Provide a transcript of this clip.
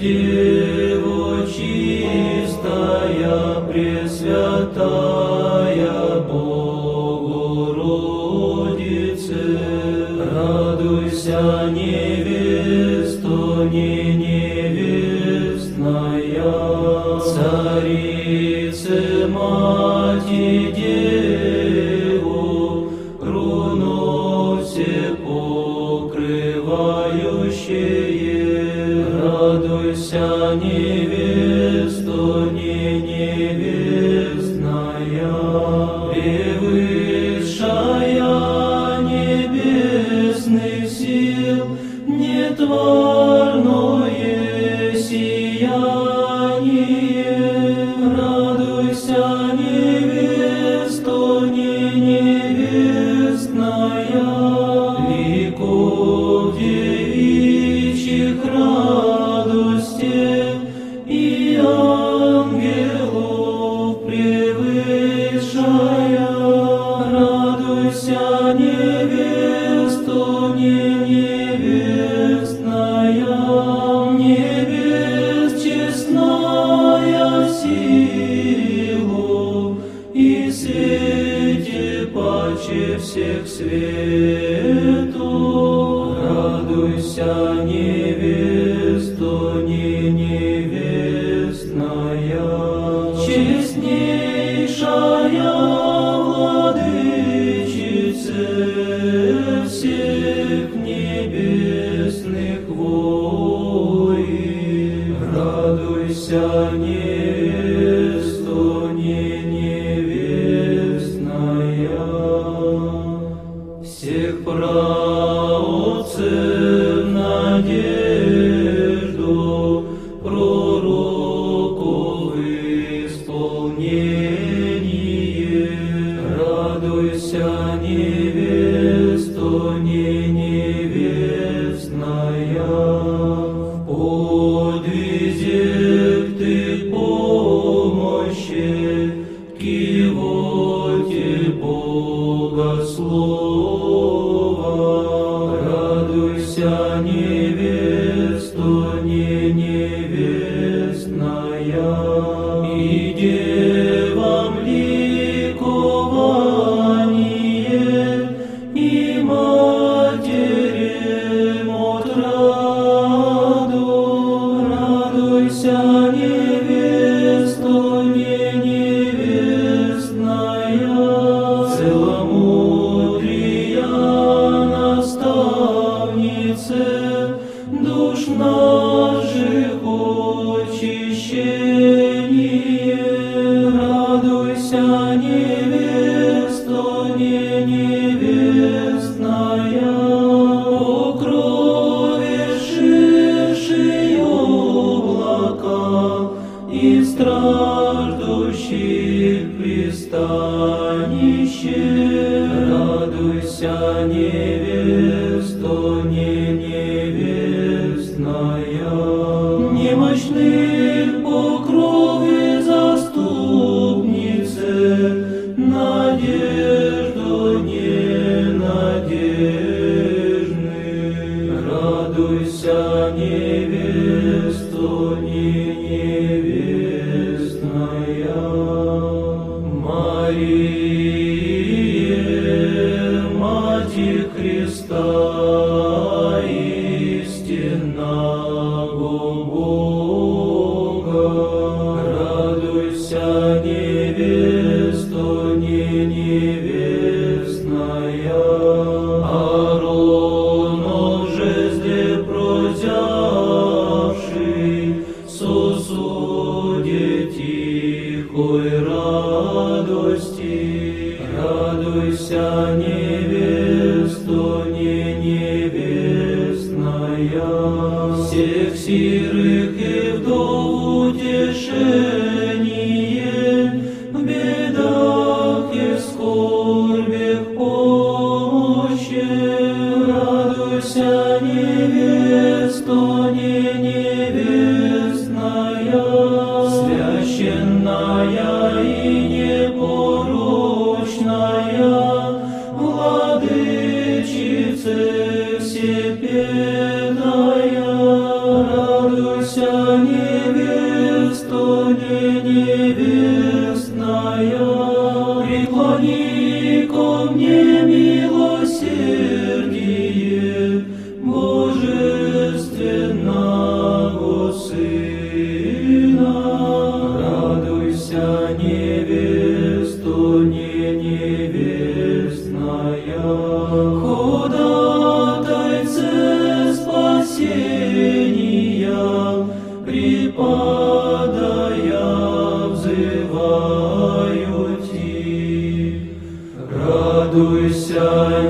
Дево чистая, Пресвятая Богородице, радуйся, невесто, не невестная, Царице, Мати, Деву, круну всепокрывающее, радуйся, невесто, не невестная, превысшая небесных сил, нетворное сияние, радуйся, невесто, не невестная, ликов девичьих радости и ангелов превышая, радуйся, невесто, не невестная, небес честная силу и свете паче всех свету, радуйся, невесто, не невестная, честнейшая владычице всех небесных войн, радуйся, невесто, не невестная, всех праотцев надежду, пророков исполнение, радуйся, невесто, не невестная, в подвизях ты помощи, кивоте Богослова, радуйся, невесто, не невестная, и девам ликование, и матерям отраду, радуйся, невесто, не невестная, целомудрия наставнице, душ наших очищение, радуйся, невесто, не невестная, покровившие облака и страждущих пристанище, радуйся, невесто, не невестная, немощных покровы заступнице, надежду ненадежных, радуйся, невесто, не невестная, Мария, Матерь Христа, истинного Бога, радуйся, невесто, не невестная, Ааронов жезле прозявший, сосуде тихой радости, радуйся, невесто, не невестная, всех сирых и вдов утешение, в бедах и скорбях помощи, радуйся, невесто, не невестная, священная и непорочная, владычице всепетая, радуйся, Радуйся, невеста, не невестная, преклони ко мне милосердие Божественного Сына. Радуйся, невеста, не невестная, ходатайце спасения, преподая взываю Ти. Радуйся,